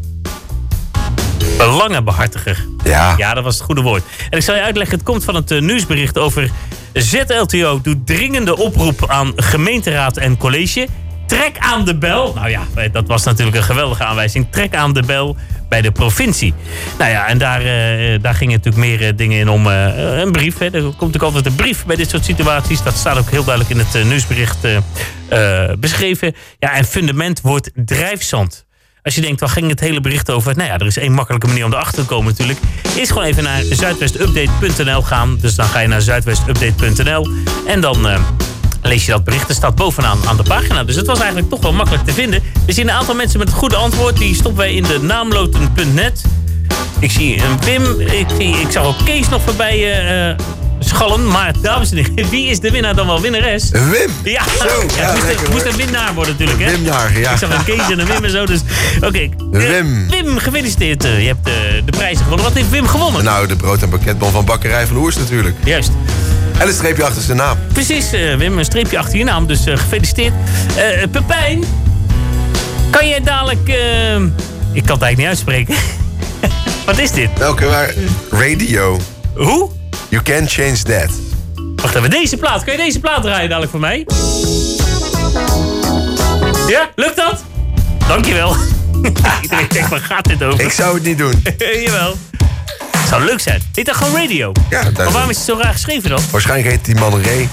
G: belangenbehartiger. Ja, dat was het goede woord. En ik zal je uitleggen, het komt van het nieuwsbericht over... ZLTO doet dringende oproep aan gemeenteraad en college. Trek aan de bel. Nou ja, dat was natuurlijk een geweldige aanwijzing. Trek aan de bel bij de provincie. Nou ja, en daar gingen natuurlijk meer dingen in om een brief. Hè. Er komt natuurlijk altijd een brief bij dit soort situaties. Dat staat ook heel duidelijk in het nieuwsbericht beschreven. Ja, en fundament wordt drijfzand. Als je denkt, waar ging het hele bericht over? Nou ja, er is één makkelijke manier om erachter te komen natuurlijk. Is gewoon even naar zuidwestupdate.nl gaan. Dus dan ga je naar zuidwestupdate.nl. En dan lees je dat bericht. Er staat bovenaan aan de pagina. Dus het was eigenlijk toch wel makkelijk te vinden. We zien een aantal mensen met het goede antwoord. Die stoppen wij in de naamloten.net. Ik zie een Wim. Ik zag ook Kees nog voorbij schallen. Maar dames en heren, wie is de winnaar dan wel winnares?
D: Wim!
G: Ja, het moest een winnaar worden natuurlijk. Hè?
D: Wimnaar, ja.
G: Ik zag een Kees en een Wim en zo. Dus oké. Wim, gefeliciteerd. Je hebt de prijzen gewonnen. Wat heeft Wim gewonnen?
D: Nou, de brood- en pakketbon van Bakkerij van Oers natuurlijk.
G: Juist.
D: En een streepje achter zijn naam.
G: Precies, Wim, een streepje achter je naam. Dus gefeliciteerd. Pepijn, kan jij dadelijk... ik kan het eigenlijk niet uitspreken. Wat is dit?
D: Welke? Radio.
G: Hoe?
D: You can change that.
G: Wacht even, deze plaat. Kan je deze plaat draaien dadelijk voor mij? Ja, lukt dat? Dankjewel. Iedereen denkt, waar gaat dit over?
D: Ik zou het niet doen.
G: Jawel. Het zou leuk zijn. Heet dat gewoon radio?
D: Ja,
G: maar waarom is het zo raar geschreven dan?
D: Waarschijnlijk heet die man Ray.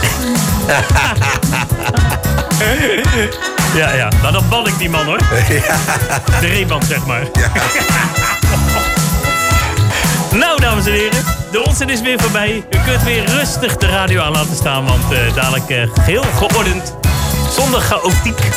G: Ja. Nou, dan ban ik die man, hoor. Ja. De Reeband, zeg maar. Ja. Nou, dames en heren, de onzin is weer voorbij. U kunt weer rustig de radio aan laten staan, want dadelijk geheel geordend, zonder chaotiek,